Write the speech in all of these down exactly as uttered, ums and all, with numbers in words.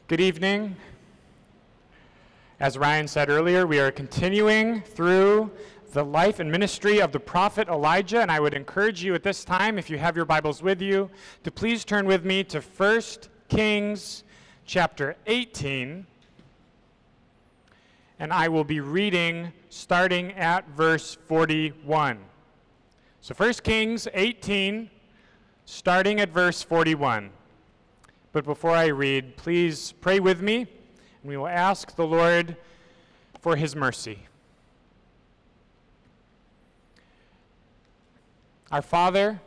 Good evening. As Ryan said earlier, we are continuing through the life and ministry of the prophet Elijah, and I would encourage you at this time, if you have your Bibles with you, to please turn with me to First Kings chapter eighteen, and I will be reading starting at verse forty-one. So First Kings eighteen, starting at verse forty-one. But before I read, please pray with me, and we will ask the Lord for his mercy. Our Father,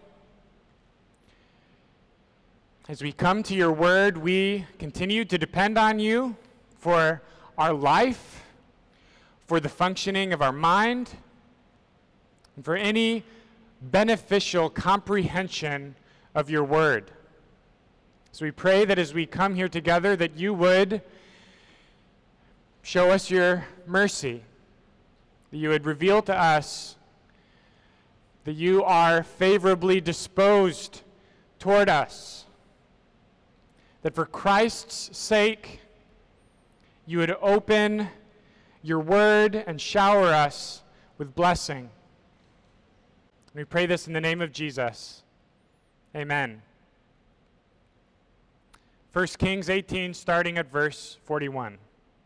as we come to your word, we continue to depend on you for our life, for the functioning of our mind, and for any beneficial comprehension of your word. So we pray that as we come here together, that you would show us your mercy, that you would reveal to us that you are favorably disposed toward us, that for Christ's sake, you would open your word and shower us with blessing. We pray this in the name of Jesus. Amen. First Kings eighteen, starting at verse forty-one.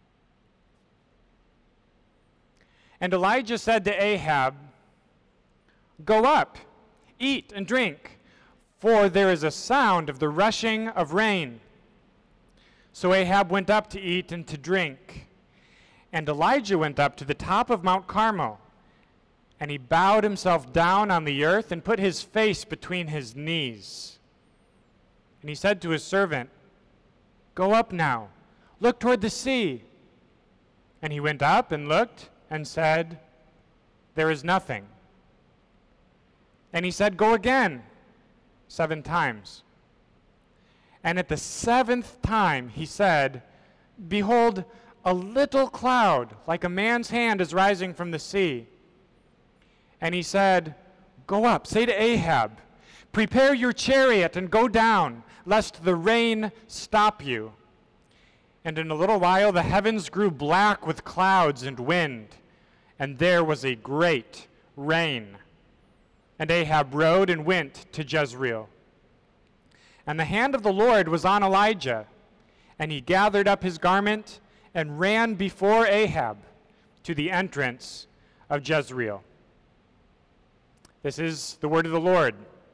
And Elijah said to Ahab, "Go up, eat and drink, for there is a sound of the rushing of rain." So Ahab went up to eat and to drink. And Elijah went up to the top of Mount Carmel, and he bowed himself down on the earth and put his face between his knees. And he said to his servant, "Go up now, look toward the sea." And he went up and looked and said, "There is nothing." And he said, "Go again," seven times. And at the seventh time he said, "Behold, a little cloud like a man's hand is rising from the sea." And he said, "Go up, say to Ahab, prepare your chariot and go down, lest the rain stop you." And in a little while the heavens grew black with clouds and wind, and there was a great rain. And Ahab rode and went to Jezreel. And the hand of the Lord was on Elijah, and he gathered up his garment and ran before Ahab to the entrance of Jezreel. This is the word of the Lord.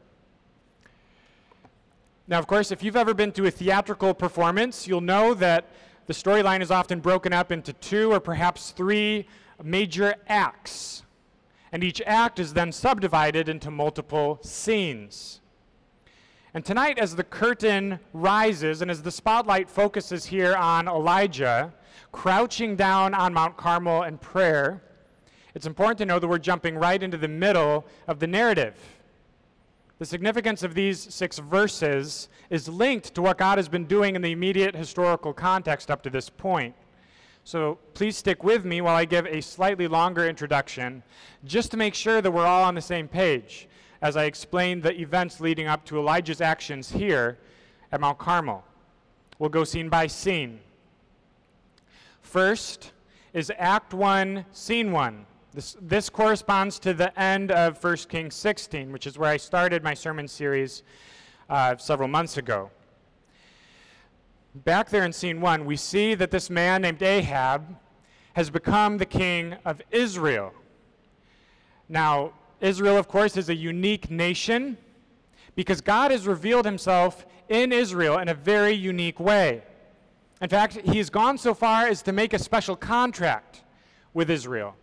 Now, of course, if you've ever been to a theatrical performance, you'll know that the storyline is often broken up into two or perhaps three major acts. And each act is then subdivided into multiple scenes. And tonight, as the curtain rises and as the spotlight focuses here on Elijah, crouching down on Mount Carmel in prayer, it's important to know that we're jumping right into the middle of the narrative. The significance of these six verses is linked to what God has been doing in the immediate historical context up to this point. So please stick with me while I give a slightly longer introduction, just to make sure that we're all on the same page as I explain the events leading up to Elijah's actions here at Mount Carmel. We'll go scene by scene. First is Act one, Scene one. This, this corresponds to the end of First Kings sixteen, which is where I started my sermon series uh, several months ago. Back there in Scene one, we see that this man named Ahab has become the king of Israel. Now, Israel, of course, is a unique nation because God has revealed himself in Israel in a very unique way. In fact, he has gone so far as to make a special contract with Israel.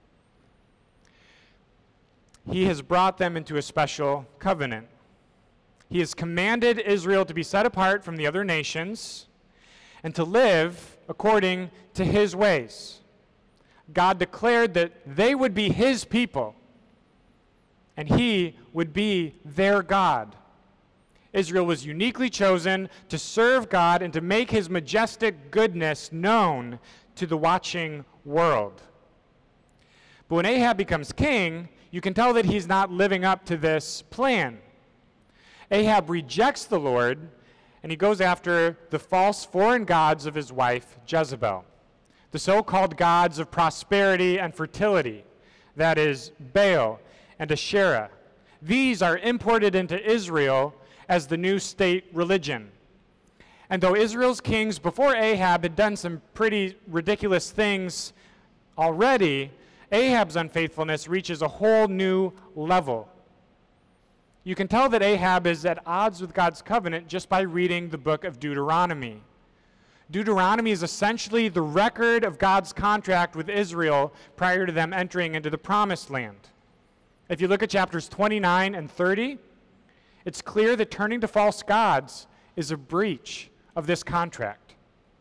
He has brought them into a special covenant. He has commanded Israel to be set apart from the other nations and to live according to his ways. God declared that they would be his people and he would be their God. Israel was uniquely chosen to serve God and to make his majestic goodness known to the watching world. But when Ahab becomes king, you can tell that he's not living up to this plan. Ahab rejects the Lord And he goes after the false foreign gods of his wife, Jezebel, the so-called gods of prosperity and fertility, that is, Baal and Asherah. These are imported into Israel as the new state religion. And though Israel's kings before Ahab had done some pretty ridiculous things already, Ahab's unfaithfulness reaches a whole new level. You can tell that Ahab is at odds with God's covenant just by reading the book of Deuteronomy. Deuteronomy is essentially the record of God's contract with Israel prior to them entering into the promised land. If you look at chapters twenty-nine and thirty, it's clear that turning to false gods is a breach of this contract.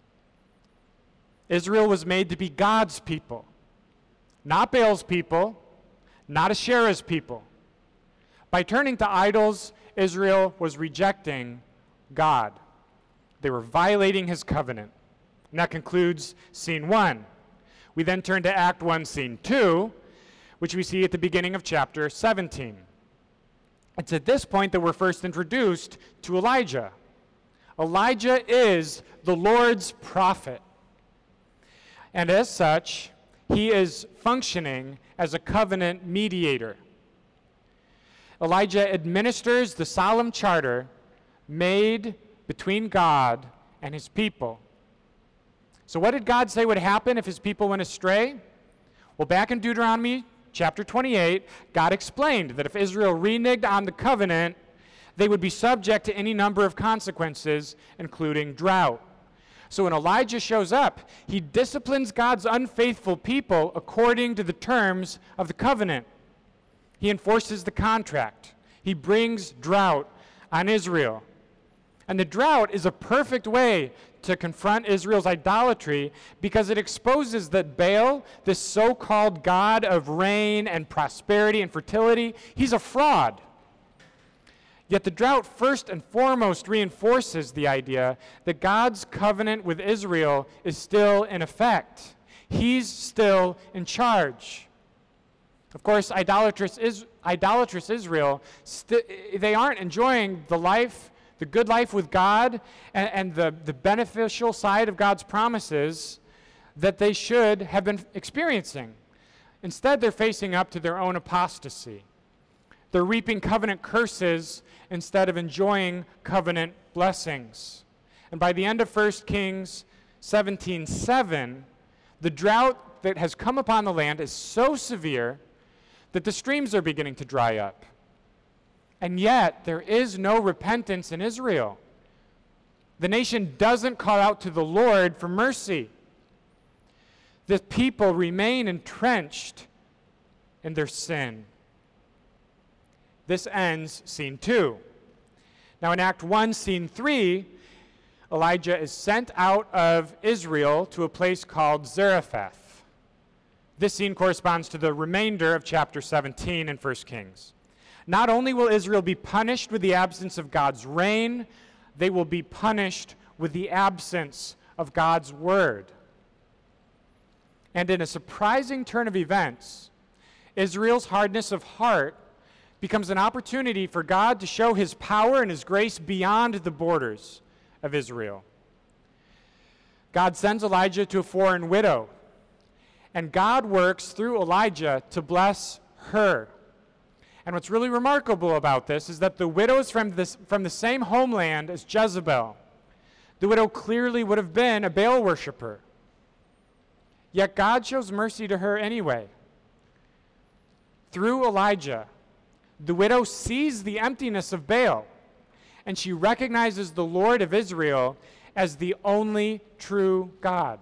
Israel was made to be God's people, not Baal's people, not Asherah's people. By turning to idols, Israel was rejecting God. They were violating his covenant. And that concludes scene one. We then turn to Act one, scene two, which we see at the beginning of chapter seventeen. It's at this point that we're first introduced to Elijah. Elijah is the Lord's prophet. And as such, he is functioning as a covenant mediator. Elijah administers the solemn charter made between God and his people. So what did God say would happen if his people went astray? Well, back in Deuteronomy chapter twenty-eight, God explained that if Israel reneged on the covenant, they would be subject to any number of consequences, including drought. So when Elijah shows up, he disciplines God's unfaithful people according to the terms of the covenant. He enforces the contract. He brings drought on Israel. And the drought is a perfect way to confront Israel's idolatry because it exposes that Baal, this so-called god of rain and prosperity and fertility, he's a fraud. Yet the drought first and foremost reinforces the idea that God's covenant with Israel is still in effect. He's still in charge. Of course, idolatrous, is, idolatrous Israel, st- they aren't enjoying the life, the good life with God and, and the, the beneficial side of God's promises that they should have been experiencing. Instead, they're facing up to their own apostasy. They're reaping covenant curses instead of enjoying covenant blessings. And by the end of First Kings seventeen seven, the drought that has come upon the land is so severe that the streams are beginning to dry up. And yet, there is no repentance in Israel. The nation doesn't call out to the Lord for mercy. The people remain entrenched in their sin. This ends scene two. Now in Act one, scene three, Elijah is sent out of Israel to a place called Zarephath. This scene corresponds to the remainder of chapter seventeen in First Kings. Not only will Israel be punished with the absence of God's reign, they will be punished with the absence of God's word. And in a surprising turn of events, Israel's hardness of heart becomes an opportunity for God to show his power and his grace beyond the borders of Israel. God sends Elijah to a foreign widow, and God works through Elijah to bless her. And what's really remarkable about this is that the widow is from, this, from the same homeland as Jezebel. The widow clearly would have been a Baal worshiper. Yet God shows mercy to her anyway. Through Elijah, the widow sees the emptiness of Baal, and she recognizes the Lord of Israel as the only true God.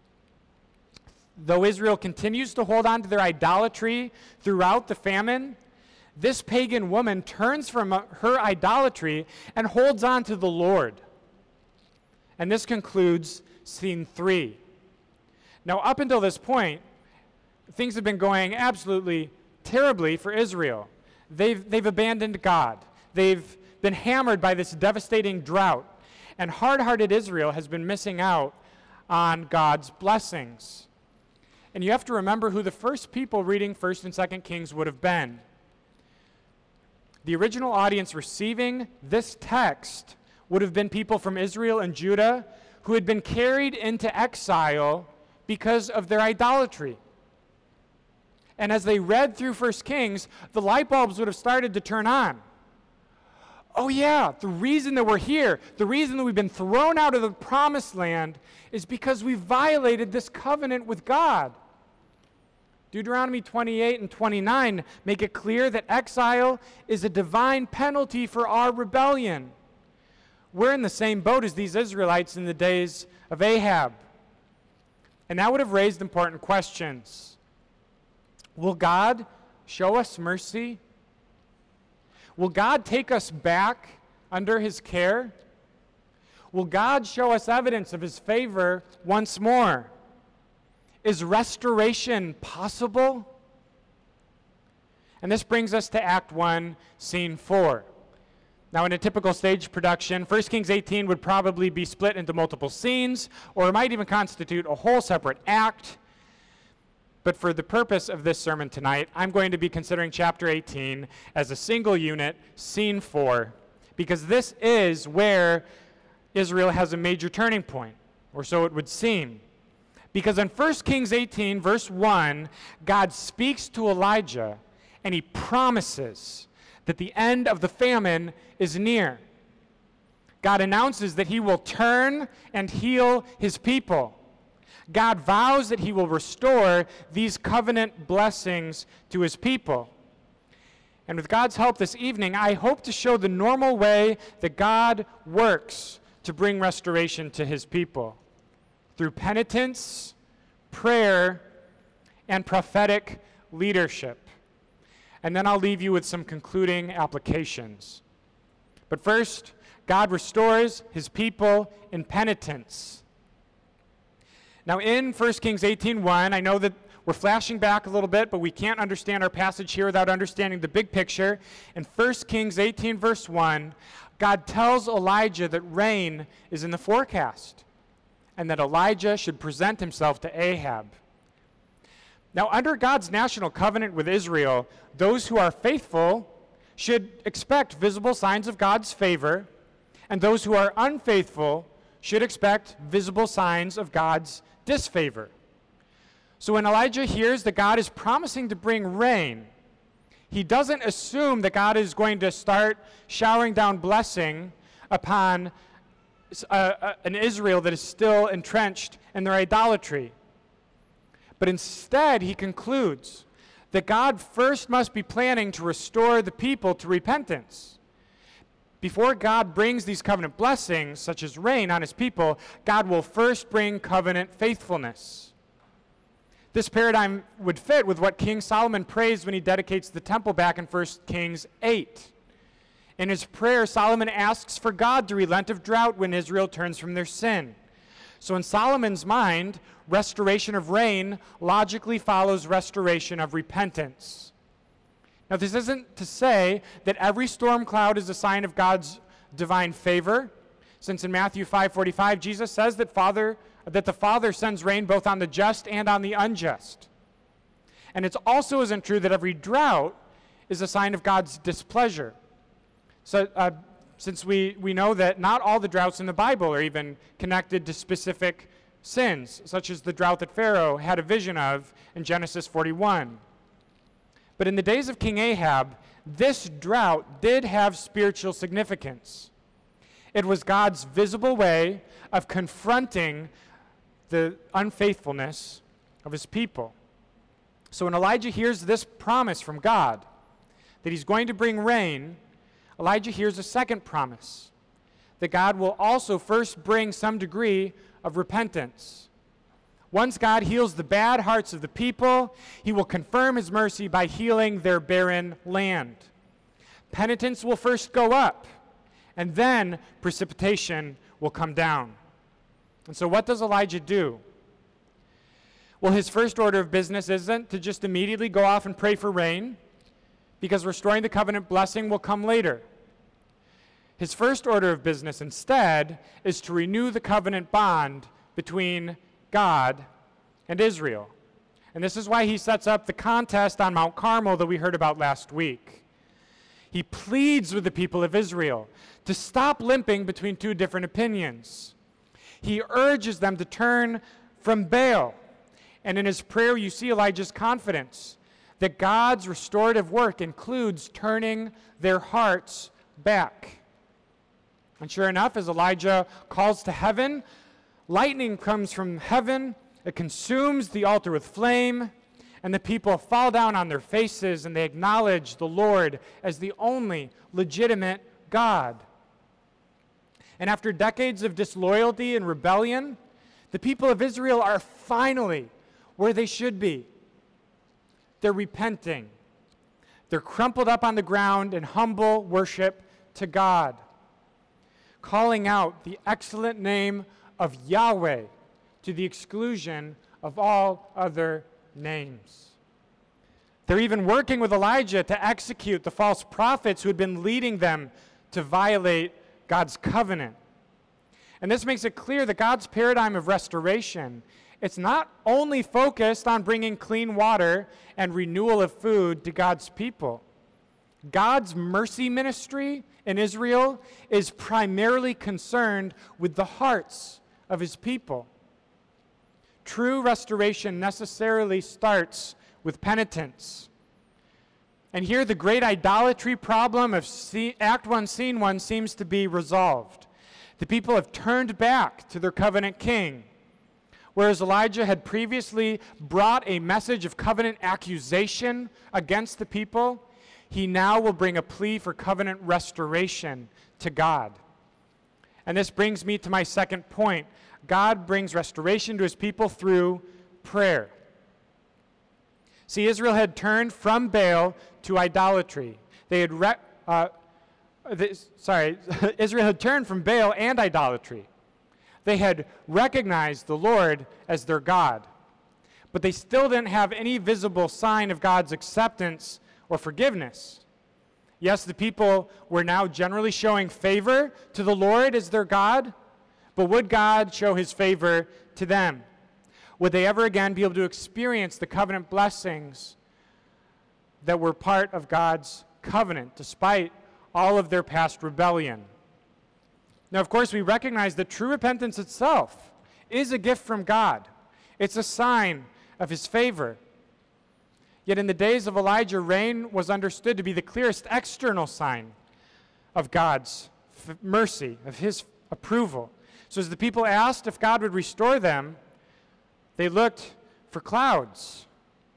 Though Israel continues to hold on to their idolatry throughout the famine, this pagan woman turns from her idolatry and holds on to the Lord. And this concludes scene three. Now, up until this point, things have been going absolutely terribly for Israel. They've, they've abandoned God. They've been hammered by this devastating drought. And hard-hearted Israel has been missing out on God's blessings. And you have to remember who the first people reading First and Second Kings would have been. The original audience receiving this text would have been people from Israel and Judah who had been carried into exile because of their idolatry. And as they read through First Kings, the light bulbs would have started to turn on. Oh yeah, the reason that we're here, the reason that we've been thrown out of the promised land is because we violated this covenant with God. Deuteronomy twenty-eight and twenty-nine make it clear that exile is a divine penalty for our rebellion. We're in the same boat as these Israelites in the days of Ahab. And that would have raised important questions. Will God show us mercy? Will God take us back under his care? Will God show us evidence of his favor once more? Is restoration possible? And this brings us to Act one, Scene four. Now, in a typical stage production, First Kings eighteen would probably be split into multiple scenes, or it might even constitute a whole separate act. But for the purpose of this sermon tonight, I'm going to be considering chapter eighteen as a single unit, Scene four, because this is where Israel has a major turning point, or so it would seem. Because in First Kings eighteen, verse one, God speaks to Elijah, and he promises that the end of the famine is near. God announces that he will turn and heal his people. God vows that he will restore these covenant blessings to his people. And with God's help this evening, I hope to show the normal way that God works to bring restoration to his people through penitence, prayer, and prophetic leadership. And then I'll leave you with some concluding applications. But first, God restores his people in penitence. Now in First Kings eighteen one, I know that we're flashing back a little bit, but we can't understand our passage here without understanding the big picture. In First Kings eighteen verse one, God tells Elijah that rain is in the forecast and that Elijah should present himself to Ahab. Now, under God's national covenant with Israel, those who are faithful should expect visible signs of God's favor, and those who are unfaithful should expect visible signs of God's disfavor. So when Elijah hears that God is promising to bring rain, he doesn't assume that God is going to start showering down blessing upon uh, uh, an Israel that is still entrenched in their idolatry. But instead, he concludes that God first must be planning to restore the people to repentance. Before God brings these covenant blessings, such as rain, on his people, God will first bring covenant faithfulness. This paradigm would fit with what King Solomon prays when he dedicates the temple back in First Kings eight. In his prayer, Solomon asks for God to relent of drought when Israel turns from their sin. So in Solomon's mind, restoration of rain logically follows restoration of repentance. Now, this isn't to say that every storm cloud is a sign of God's divine favor, since in Matthew five forty-five, Jesus says that Father, that the Father sends rain both on the just and on the unjust. And it also isn't true that every drought is a sign of God's displeasure. So, uh, since we, we know that not all the droughts in the Bible are even connected to specific sins, such as the drought that Pharaoh had a vision of in Genesis forty-one. But in the days of King Ahab, this drought did have spiritual significance. It was God's visible way of confronting the unfaithfulness of his people. So when Elijah hears this promise from God, that he's going to bring rain, Elijah hears a second promise, that God will also first bring some degree of repentance. Once God heals the bad hearts of the people, he will confirm his mercy by healing their barren land. Penitence will first go up, and then precipitation will come down. And so what does Elijah do? Well, his first order of business isn't to just immediately go off and pray for rain, because restoring the covenant blessing will come later. His first order of business instead is to renew the covenant bond between God and Israel. And this is why he sets up the contest on Mount Carmel that we heard about last week. He He pleads with the people of Israel to stop limping between two different opinions. He urges them to turn from Baal. And in his prayer, you see Elijah's confidence that God's restorative work includes turning their hearts back. And sure enough, as Elijah calls to heaven, lightning comes from heaven, it consumes the altar with flame, and the people fall down on their faces and they acknowledge the Lord as the only legitimate God. And after decades of disloyalty and rebellion, the people of Israel are finally where they should be. They're repenting. They're crumpled up on the ground in humble worship to God, calling out the excellent name of Yahweh to the exclusion of all other names. They're even working with Elijah to execute the false prophets who had been leading them to violate God's covenant. And this makes it clear that God's paradigm of restoration, it's not only focused on bringing clean water and renewal of food to God's people. God's mercy ministry in Israel is primarily concerned with the hearts of his people. True restoration necessarily starts with penitence. And here the great idolatry problem of Act one, Scene one seems to be resolved. The people have turned back to their covenant king. Whereas Elijah had previously brought a message of covenant accusation against the people, he now will bring a plea for covenant restoration to God. And this brings me to my second point. God brings restoration to his people through prayer. See, Israel had turned from Baal to idolatry. They had, re- uh, they, sorry, Israel had turned from Baal and idolatry. They had recognized the Lord as their God, but they still didn't have any visible sign of God's acceptance or forgiveness. Yes, the people were now generally showing favor to the Lord as their God, but would God show his favor to them? Would they ever again be able to experience the covenant blessings that were part of God's covenant, despite all of their past rebellion? Now, of course, we recognize that true repentance itself is a gift from God. It's a sign of his favor. Yet in the days of Elijah, rain was understood to be the clearest external sign of God's f- mercy, of his approval. So as the people asked if God would restore them, they looked for clouds.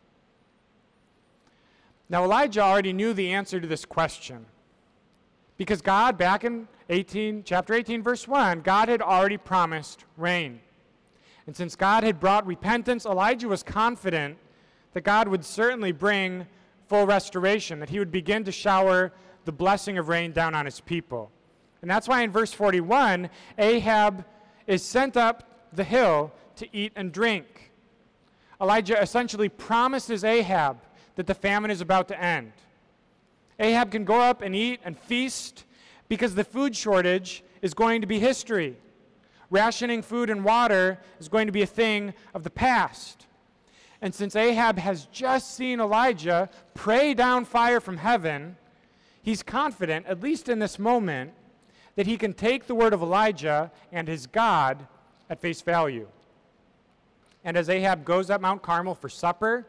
Now, Elijah already knew the answer to this question, because God, back in eighteen, chapter eighteen, verse one, God had already promised rain. And since God had brought repentance, Elijah was confident that God would certainly bring full restoration, that he would begin to shower the blessing of rain down on his people. And that's why in verse forty-one, Ahab is sent up the hill to eat and drink. Elijah essentially promises Ahab that the famine is about to end. Ahab can go up and eat and feast because the food shortage is going to be history. Rationing food and water is going to be a thing of the past. And since Ahab has just seen Elijah pray down fire from heaven, he's confident, at least in this moment, that he can take the word of Elijah and his God at face value. And as Ahab goes up Mount Carmel for supper,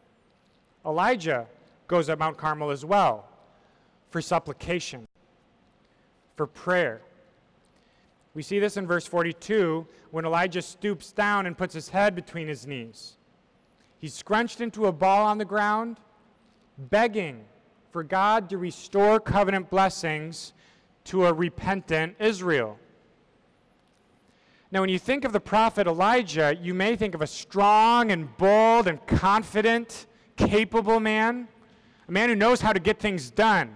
Elijah goes up Mount Carmel as well for supplication, for prayer. We see this in verse forty-two when Elijah stoops down and puts his head between his knees. He's scrunched into a ball on the ground, begging for God to restore covenant blessings to a repentant Israel. Now, when you think of the prophet Elijah, you may think of a strong and bold and confident, capable man, a man who knows how to get things done,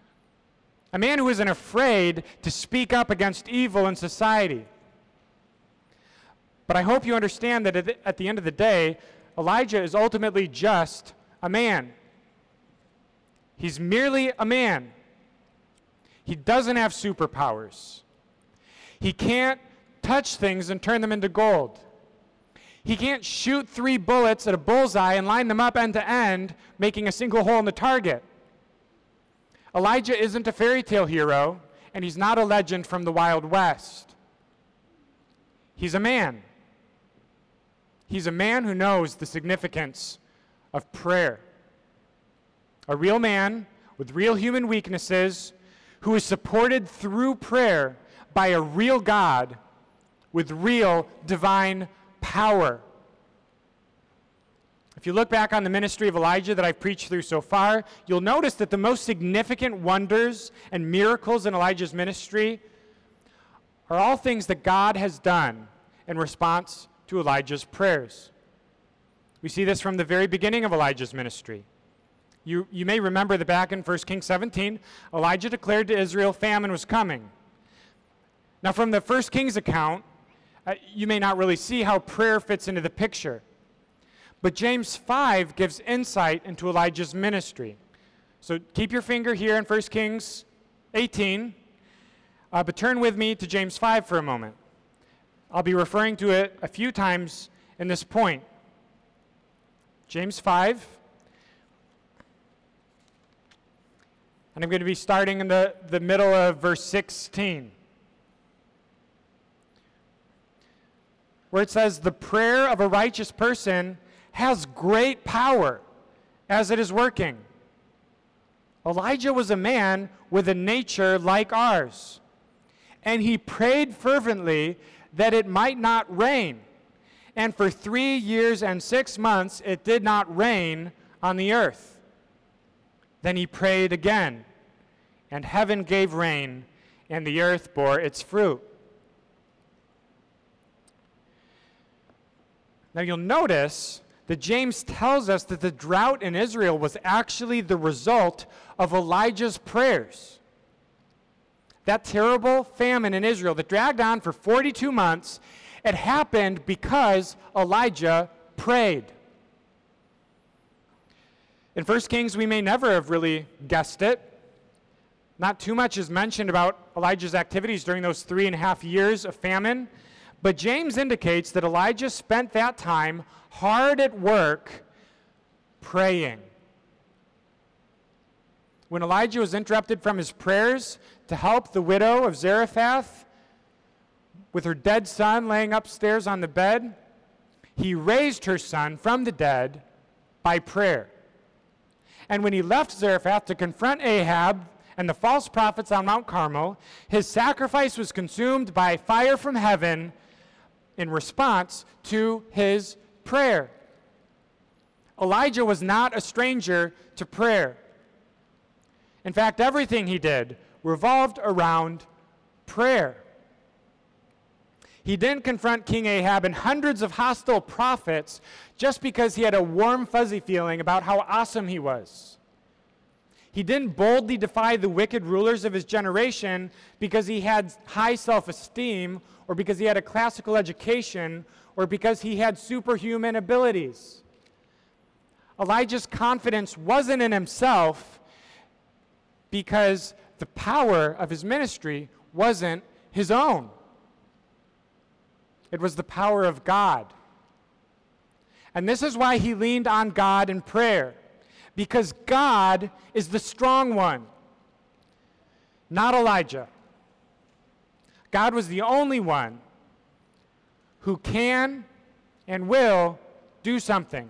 a man who isn't afraid to speak up against evil in society. But I hope you understand that at the end of the day, Elijah is ultimately just a man. He's merely a man. He doesn't have superpowers. He can't touch things and turn them into gold. He can't shoot three bullets at a bullseye and line them up end to end, making a single hole in the target. Elijah isn't a fairy tale hero, and he's not a legend from the Wild West. He's a man. He's a man who knows the significance of prayer. A real man with real human weaknesses who is supported through prayer by a real God with real divine power. If you look back on the ministry of Elijah that I've preached through so far, you'll notice that the most significant wonders and miracles in Elijah's ministry are all things that God has done in response to Elijah's prayers. We see this from the very beginning of Elijah's ministry. You, you may remember that back in First Kings seventeen, Elijah declared to Israel famine was coming. Now, from the First Kings account, uh, you may not really see how prayer fits into the picture. But James five gives insight into Elijah's ministry. So keep your finger here in First Kings eighteen, uh, but turn with me to James five for a moment. I'll be referring to it a few times in this point. James five. And I'm going to be starting in the, the middle of verse sixteen, where it says, "The prayer of a righteous person has great power as it is working." Elijah was a man with a nature like ours, and he prayed fervently that it might not rain. And for three years and six months it did not rain on the earth. Then he prayed again, and heaven gave rain, and the earth bore its fruit. Now you'll notice that James tells us that the drought in Israel was actually the result of Elijah's prayers. That terrible famine in Israel that dragged on for forty-two months, it happened because Elijah prayed. In First Kings, we may never have really guessed it. Not too much is mentioned about Elijah's activities during those three and a half years of famine, but James indicates that Elijah spent that time hard at work praying. When Elijah was interrupted from his prayers to help the widow of Zarephath with her dead son laying upstairs on the bed, he raised her son from the dead by prayer. And when he left Zarephath to confront Ahab and the false prophets on Mount Carmel, his sacrifice was consumed by fire from heaven in response to his prayer. Elijah was not a stranger to prayer. In fact, everything he did revolved around prayer. He didn't confront King Ahab and hundreds of hostile prophets just because he had a warm, fuzzy feeling about how awesome he was. He didn't boldly defy the wicked rulers of his generation because he had high self-esteem or because he had a classical education or because he had superhuman abilities. Elijah's confidence wasn't in himself because the power of his ministry wasn't his own. It was the power of God. And this is why he leaned on God in prayer, because God is the strong one, not Elijah. God was the only one who can and will do something.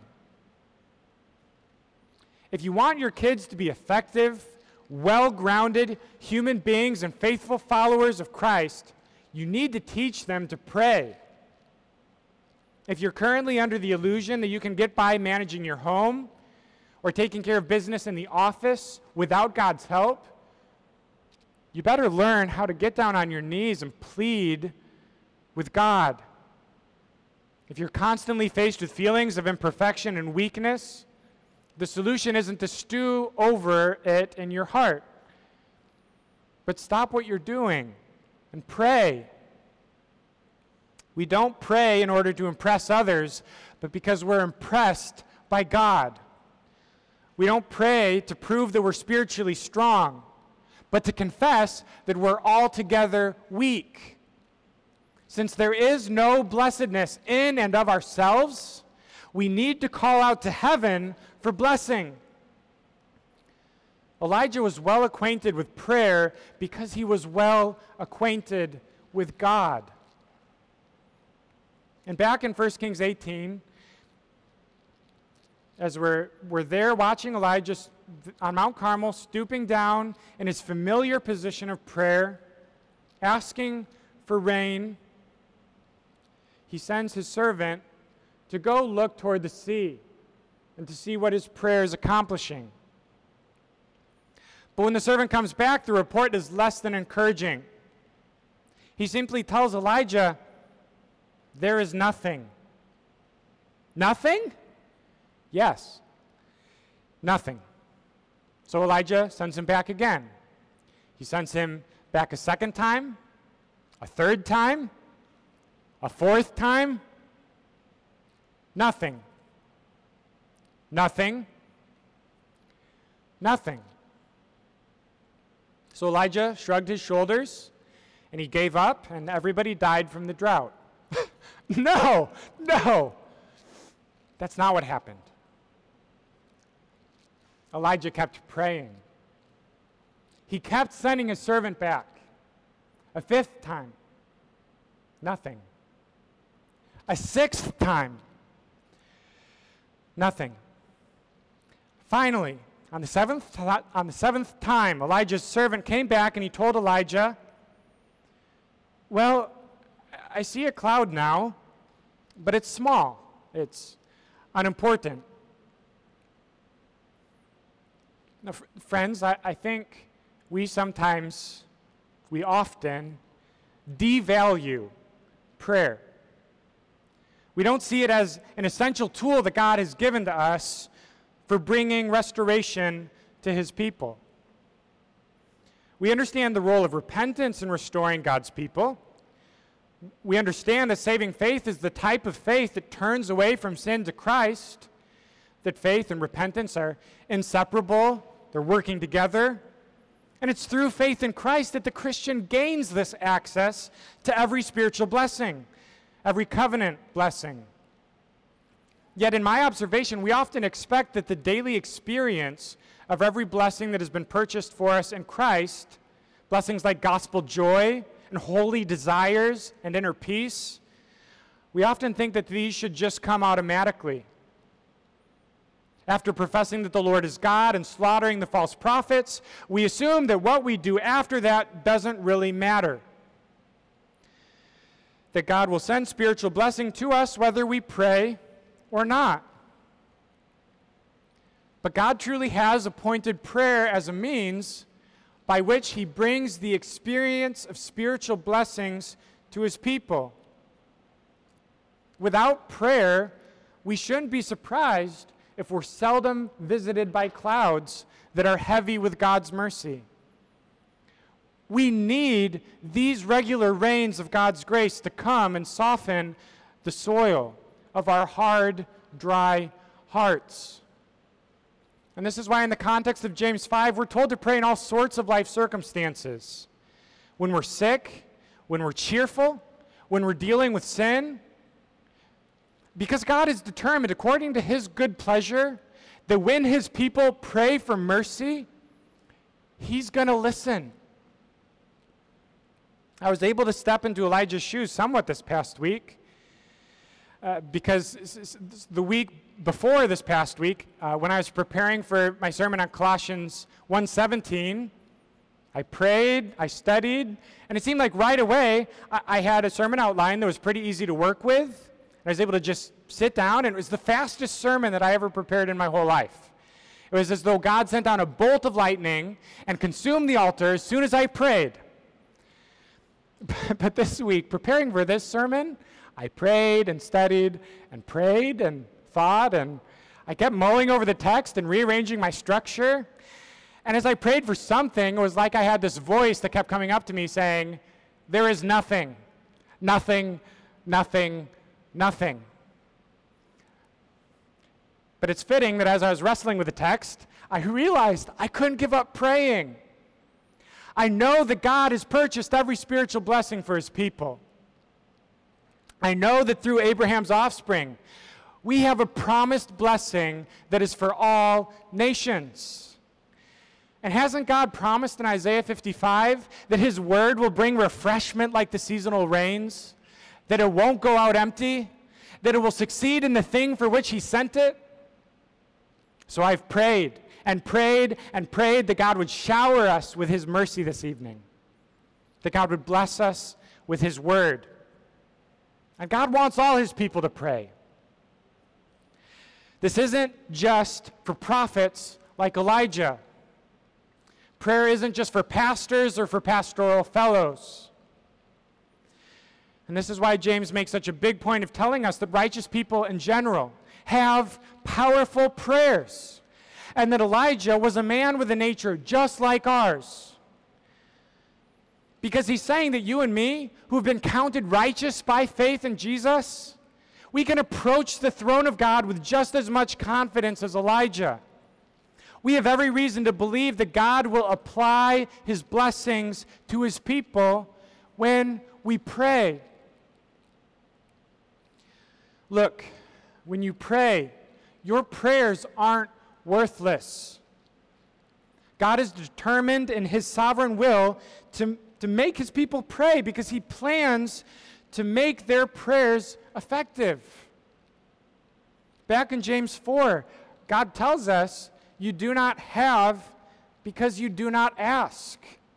If you want your kids to be effective, well-grounded human beings and faithful followers of Christ, you need to teach them to pray. If you're currently under the illusion that you can get by managing your home or taking care of business in the office without God's help, you better learn how to get down on your knees and plead with God. If you're constantly faced with feelings of imperfection and weakness, the solution isn't to stew over it in your heart, but stop what you're doing and pray. We don't pray in order to impress others, but because we're impressed by God. We don't pray to prove that we're spiritually strong, but to confess that we're altogether weak. Since there is no blessedness in and of ourselves, we need to call out to heaven for blessing. Elijah was well acquainted with prayer because he was well acquainted with God. And back in First Kings eighteen, as we're, we're there watching Elijah on Mount Carmel, stooping down in his familiar position of prayer, asking for rain, he sends his servant to go look toward the sea and to see what his prayer is accomplishing. But when the servant comes back, the report is less than encouraging. He simply tells Elijah, there is nothing. Nothing? Yes. Nothing. So Elijah sends him back again. He sends him back a second time, a third time, a fourth time. Nothing. Nothing. Nothing. So Elijah shrugged his shoulders, and he gave up, and everybody died from the drought. No, no. That's not what happened. Elijah kept praying. He kept sending his servant back. A fifth time. Nothing. A sixth time. Nothing. Finally, on the seventh, on the seventh time, Elijah's servant came back and he told Elijah, well, I see a cloud now, but it's small. It's unimportant. Now, f- friends, I, I think we sometimes, we often devalue prayer. We don't see it as an essential tool that God has given to us for bringing restoration to his people. We understand the role of repentance in restoring God's people. We understand that saving faith is the type of faith that turns away from sin to Christ, that faith and repentance are inseparable, they're working together. And it's through faith in Christ that the Christian gains this access to every spiritual blessing, every covenant blessing. Yet in my observation, we often expect that the daily experience of every blessing that has been purchased for us in Christ, blessings like gospel joy and holy desires and inner peace, we often think that these should just come automatically. After professing that the Lord is God and slaughtering the false prophets, we assume that what we do after that doesn't really matter. That God will send spiritual blessing to us whether we pray or not. But God truly has appointed prayer as a means by which he brings the experience of spiritual blessings to his people. Without prayer, we shouldn't be surprised if we're seldom visited by clouds that are heavy with God's mercy. We need these regular rains of God's grace to come and soften the soil of our hard, dry hearts. And this is why in the context of James five, we're told to pray in all sorts of life circumstances. When we're sick, when we're cheerful, when we're dealing with sin. Because God is determined, according to his good pleasure, that when his people pray for mercy, he's going to listen. I was able to step into Elijah's shoes somewhat this past week. Uh, because the week before this past week, uh, when I was preparing for my sermon on Colossians one seventeen, I prayed, I studied, and it seemed like right away I, I had a sermon outline that was pretty easy to work with. I was able to just sit down, and it was the fastest sermon that I ever prepared in my whole life. It was as though God sent down a bolt of lightning and consumed the altar as soon as I prayed. But this week, preparing for this sermon, I prayed and studied and prayed and thought, and I kept mulling over the text and rearranging my structure. And as I prayed for something, it was like I had this voice that kept coming up to me saying, there is nothing, nothing, nothing, nothing. But it's fitting that as I was wrestling with the text, I realized I couldn't give up praying. I know that God has purchased every spiritual blessing for his people. I know that through Abraham's offspring, we have a promised blessing that is for all nations. And hasn't God promised in Isaiah fifty-five that his word will bring refreshment like the seasonal rains? That it won't go out empty? That it will succeed in the thing for which he sent it? So I've prayed and prayed and prayed that God would shower us with his mercy this evening. That God would bless us with his word. And God wants all his people to pray. This isn't just for prophets like Elijah. Prayer isn't just for pastors or for pastoral fellows. And this is why James makes such a big point of telling us that righteous people in general have powerful prayers, and that Elijah was a man with a nature just like ours. Because he's saying that you and me, who have been counted righteous by faith in Jesus, we can approach the throne of God with just as much confidence as Elijah. We have every reason to believe that God will apply his blessings to his people when we pray. Look, when you pray, your prayers aren't worthless. God is determined in his sovereign will to, to make his people pray because he plans to make their prayers effective. Back in James four, God tells us, you do not have because you do not ask.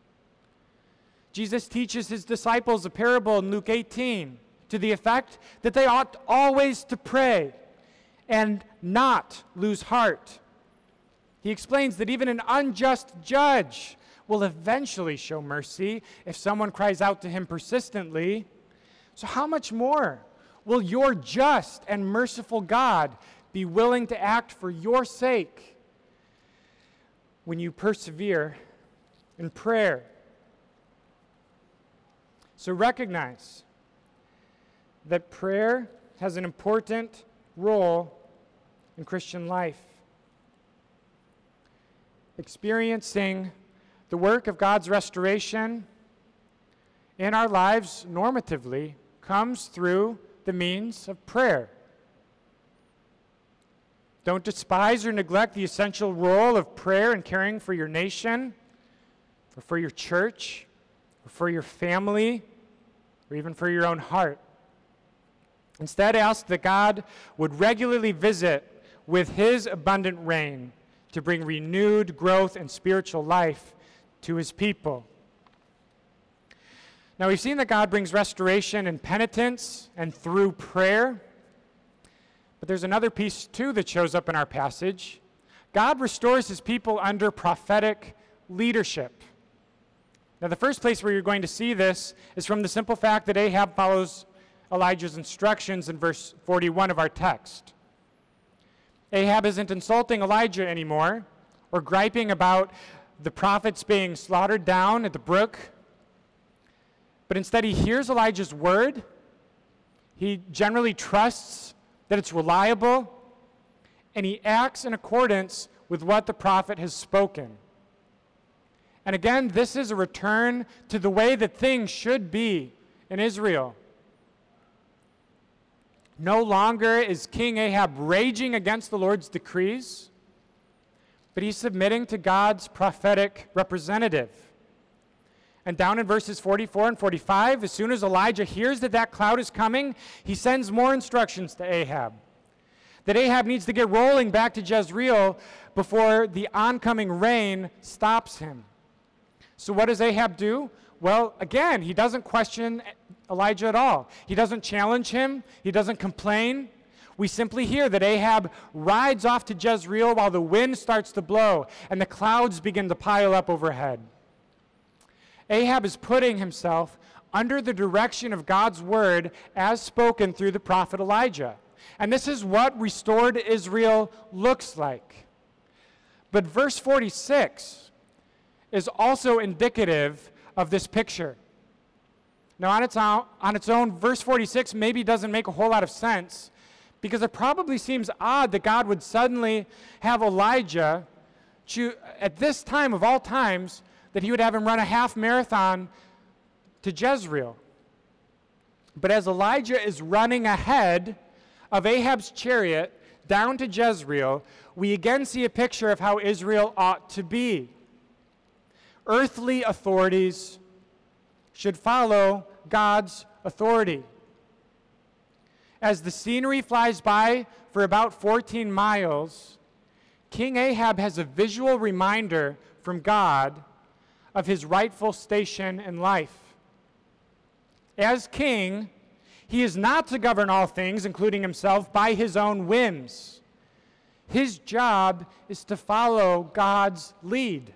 Jesus teaches his disciples a parable in Luke eighteen to the effect that they ought always to pray and not lose heart. He explains that even an unjust judge will eventually show mercy if someone cries out to him persistently. So how much more will your just and merciful God be willing to act for your sake when you persevere in prayer? So recognize that prayer has an important role in Christian life. Experiencing the work of God's restoration in our lives normatively comes through the means of prayer. Don't despise or neglect the essential role of prayer in caring for your nation, or for your church, or for your family, or even for your own heart. Instead, ask that God would regularly visit with his abundant rain to bring renewed growth and spiritual life to his people. Now, we've seen that God brings restoration and penitence and through prayer. But there's another piece, too, that shows up in our passage. God restores his people under prophetic leadership. Now, the first place where you're going to see this is from the simple fact that Ahab follows Elijah's instructions in verse forty-one of our text. Ahab isn't insulting Elijah anymore or griping about the prophets being slaughtered down at the brook, but instead he hears Elijah's word. He generally trusts that it's reliable, and he acts in accordance with what the prophet has spoken. And again, this is a return to the way that things should be in Israel. No longer is King Ahab raging against the Lord's decrees, but he's submitting to God's prophetic representative. And down in verses forty-four and forty-five, as soon as Elijah hears that that cloud is coming, he sends more instructions to Ahab. That Ahab needs to get rolling back to Jezreel before the oncoming rain stops him. So what does Ahab do? Well, again, he doesn't question Elijah at all. He doesn't challenge him. He doesn't complain. We simply hear that Ahab rides off to Jezreel while the wind starts to blow and the clouds begin to pile up overhead. Ahab is putting himself under the direction of God's word as spoken through the prophet Elijah. And this is what restored Israel looks like. But verse forty-six is also indicative of this picture. Now, on its own, on its own, verse forty-six maybe doesn't make a whole lot of sense, because it probably seems odd that God would suddenly have Elijah, choose, at this time of all times, that he would have him run a half marathon to Jezreel. But as Elijah is running ahead of Ahab's chariot down to Jezreel, we again see a picture of how Israel ought to be. earthly authorities should follow God's authority. As the scenery flies by for about fourteen miles, King Ahab has a visual reminder from God of his rightful station in life. As king, he is not to govern all things, including himself, by his own whims. His job is to follow God's lead.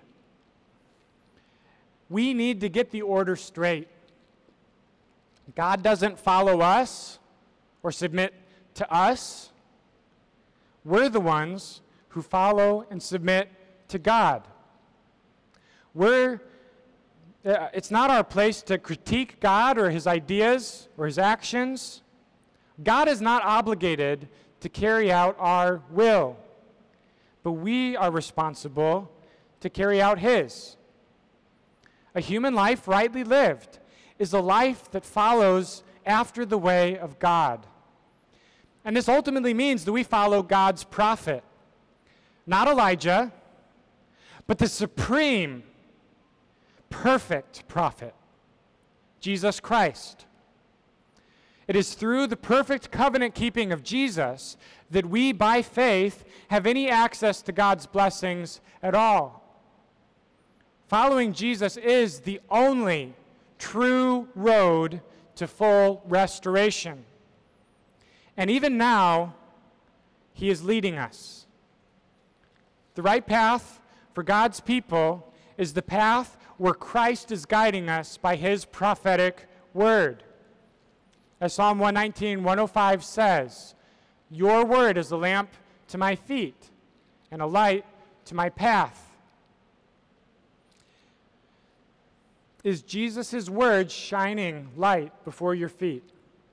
We need to get the order straight. God doesn't follow us or submit to us. We're the ones who follow and submit to God. We're, uh, it's not our place to critique God or his ideas or his actions. God is not obligated to carry out our will, but we are responsible to carry out his. A human life rightly lived is a life that follows after the way of God. And this ultimately means that we follow God's prophet, not Elijah, but the supreme, perfect prophet, Jesus Christ. It is through the perfect covenant keeping of Jesus that we, by faith, have any access to God's blessings at all. Following Jesus is the only true road to full restoration. And even now, he is leading us. The right path for God's people is the path where Christ is guiding us by his prophetic word. As Psalm one nineteen, one oh five says, "Your word is a lamp to my feet and a light to my path." Is Jesus' word shining light before your feet?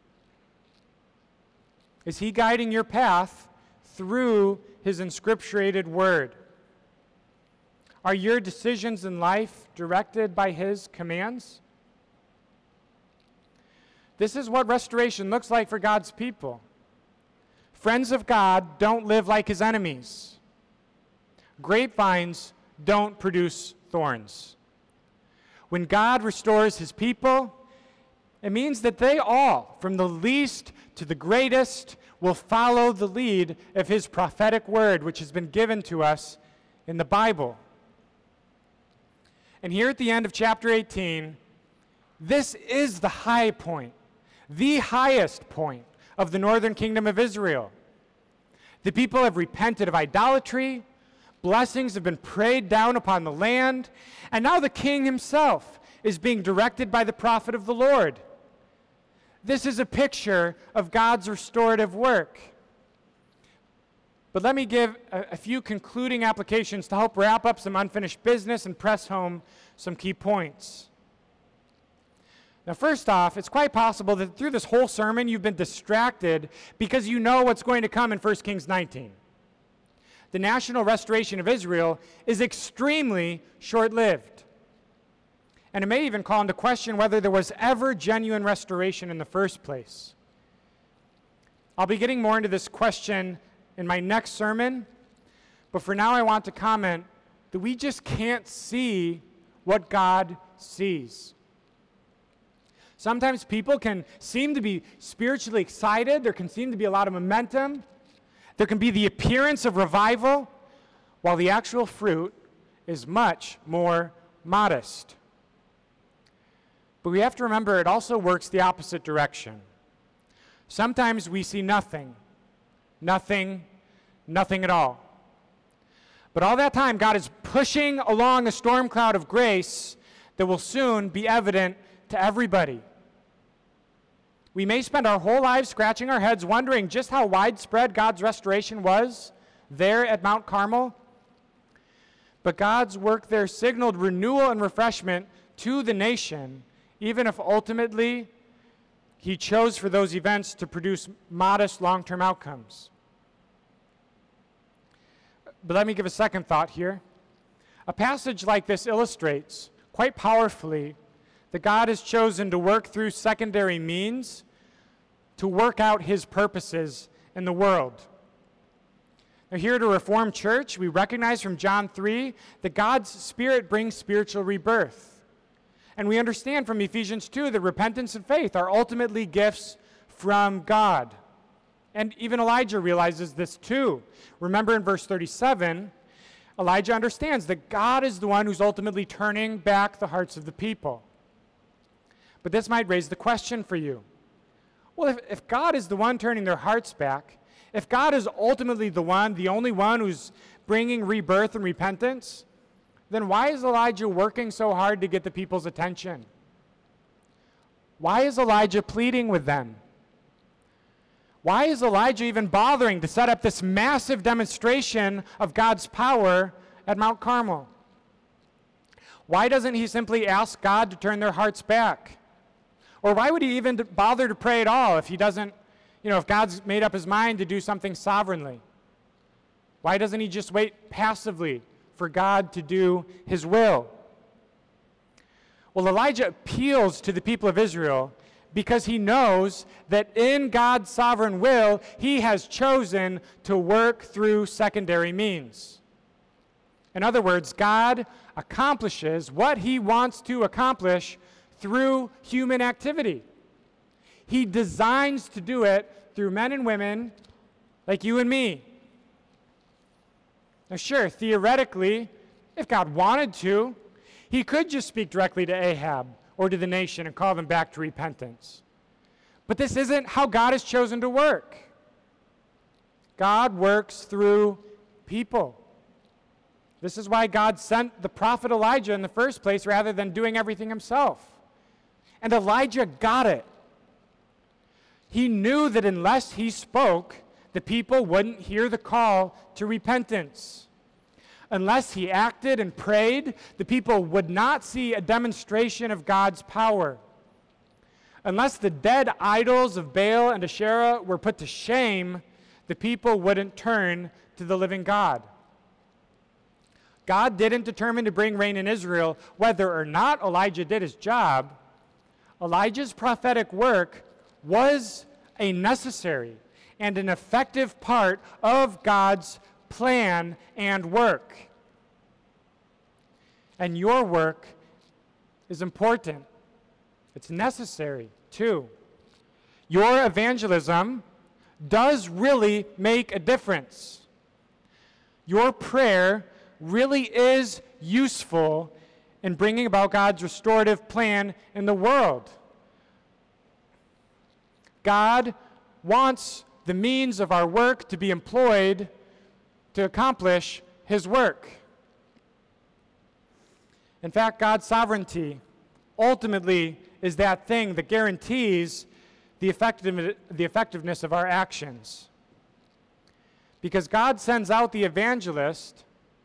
Is he guiding your path through his inscripturated word? Are your decisions in life directed by his commands? This is what restoration looks like for God's people. Friends of God don't live like his enemies. Grapevines don't produce thorns. When God restores his people, it means that they all, from the least to the greatest, will follow the lead of his prophetic word, which has been given to us in the Bible. And here at the end of chapter eighteen, this is the high point, the highest point of the northern kingdom of Israel. The people have repented of idolatry, blessings have been prayed down upon the land, and now the king himself is being directed by the prophet of the Lord. This is a picture of God's restorative work. But let me give a, a few concluding applications to help wrap up some unfinished business and press home some key points. Now, first off, it's quite possible that through this whole sermon you've been distracted because you know what's going to come in First Kings nineteen. The national restoration of Israel is extremely short-lived. And it may even call into question whether there was ever genuine restoration in the first place. I'll be getting more into this question in my next sermon, but for now I want to comment that we just can't see what God sees. Sometimes people can seem to be spiritually excited, there can seem to be a lot of momentum, there can be the appearance of revival, while the actual fruit is much more modest. But we have to remember it also works the opposite direction. Sometimes we see nothing, nothing, nothing at all. But all that time, God is pushing along a storm cloud of grace that will soon be evident to everybody. We may spend our whole lives scratching our heads wondering just how widespread God's restoration was there at Mount Carmel. But God's work there signaled renewal and refreshment to the nation, even if ultimately he chose for those events to produce modest long-term outcomes. But let me give a second thought here. A passage like this illustrates quite powerfully that God has chosen to work through secondary means to work out his purposes in the world. Now, here at a Reformed church, we recognize from John three that God's Spirit brings spiritual rebirth. And we understand from Ephesians two that repentance and faith are ultimately gifts from God. And even Elijah realizes this too. Remember in verse thirty-seven, Elijah understands that God is the one who's ultimately turning back the hearts of the people. But this might raise the question for you. Well, if, if God is the one turning their hearts back, if God is ultimately the one, the only one who's bringing rebirth and repentance, then why is Elijah working so hard to get the people's attention? Why is Elijah pleading with them? Why is Elijah even bothering to set up this massive demonstration of God's power at Mount Carmel? Why doesn't he simply ask God to turn their hearts back? Or why would he even bother to pray at all if he doesn't, you know, if God's made up his mind to do something sovereignly? Why doesn't he just wait passively for God to do his will? Well, Elijah appeals to the people of Israel because he knows that in God's sovereign will, he has chosen to work through secondary means. In other words, God accomplishes what he wants to accomplish through human activity. He designs to do it through men and women like you and me. Now, sure, theoretically, if God wanted to, he could just speak directly to Ahab or to the nation and call them back to repentance. But this isn't how God has chosen to work. God works through people. This is why God sent the prophet Elijah in the first place rather than doing everything himself. And Elijah got it. He knew that unless he spoke, the people wouldn't hear the call to repentance. Unless he acted and prayed, the people would not see a demonstration of God's power. Unless the dead idols of Baal and Asherah were put to shame, the people wouldn't turn to the living God. God didn't determine to bring rain in Israel whether or not Elijah did his job. Elijah's prophetic work was a necessary and an effective part of God's plan and work. And your work is important. It's necessary too. Your evangelism does really make a difference. Your prayer really is useful in bringing about God's restorative plan in the world. God wants the means of our work to be employed to accomplish his work. In fact, God's sovereignty ultimately is that thing that guarantees the effective, the effectiveness of our actions. Because God sends out the evangelist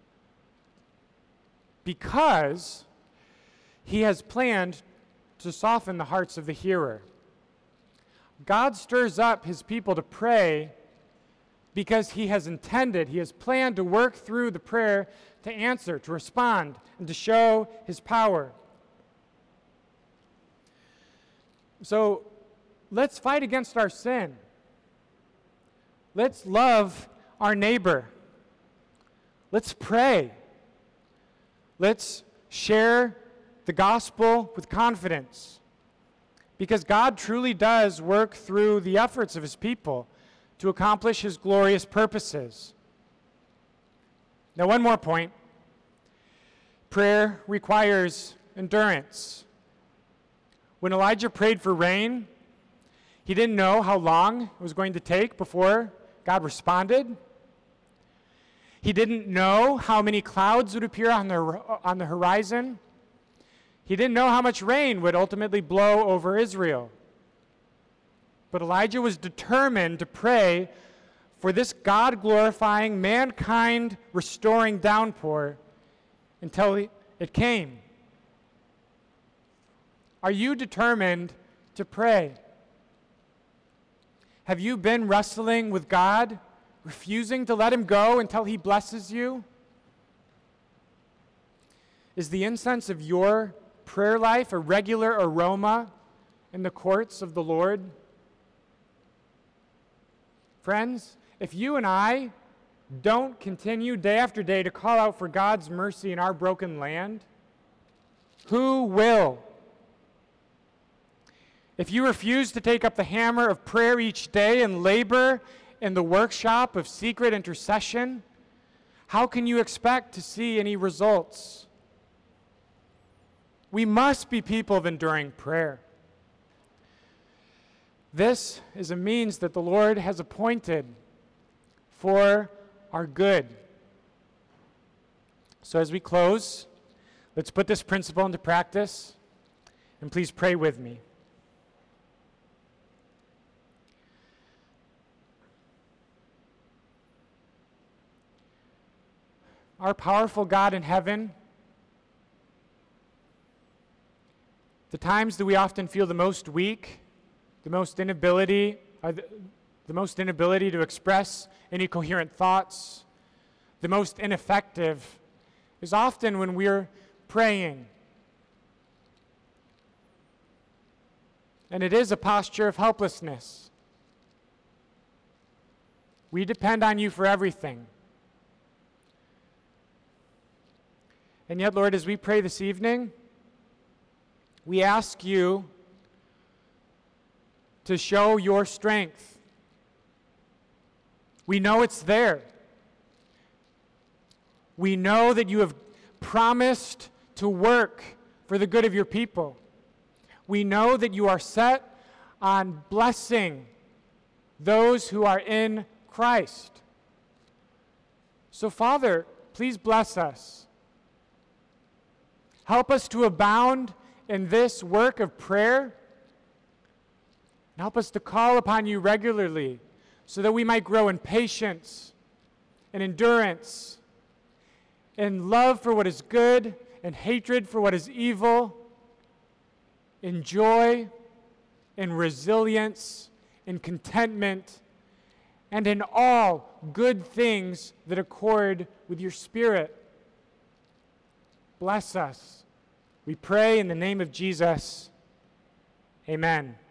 because he has planned to soften the hearts of the hearer. God stirs up his people to pray because he has intended, he has planned to work through the prayer to answer, to respond, and to show his power. So let's fight against our sin. Let's love our neighbor. Let's pray. Let's share the gospel with confidence. Because God truly does work through the efforts of his people to accomplish his glorious purposes. Now, one more point. Prayer requires endurance. When Elijah prayed for rain, he didn't know how long it was going to take before God responded. He didn't know how many clouds would appear on the, on the horizon. He didn't know how much rain would ultimately blow over Israel. But Elijah was determined to pray for this God-glorifying, mankind-restoring downpour until it came. Are you determined to pray? Have you been wrestling with God, refusing to let him go until he blesses you? Is the incense of your prayer life a regular aroma in the courts of the Lord? Friends, if you and I don't continue day after day to call out for God's mercy in our broken land, who will? If you refuse to take up the hammer of prayer each day and labor in the workshop of secret intercession, how can you expect to see any results? We must be people of enduring prayer. This is a means that the Lord has appointed for our good. So as we close, let's put this principle into practice, and please pray with me. Our powerful God in heaven, the times that we often feel the most weak, the most inability, uh, the, the most inability to express any coherent thoughts, the most ineffective, is often when we're praying. And it is a posture of helplessness. We depend on you for everything. And yet, Lord, as we pray this evening, we ask you to show your strength. We know it's there. We know that you have promised to work for the good of your people. We know that you are set on blessing those who are in Christ. So, Father, please bless us. Help us to abound in this work of prayer. And help us to call upon you regularly so that we might grow in patience and endurance, in love for what is good and hatred for what is evil, in joy, in resilience, in contentment, and in all good things that accord with your Spirit. Bless us. We pray in the name of Jesus. Amen.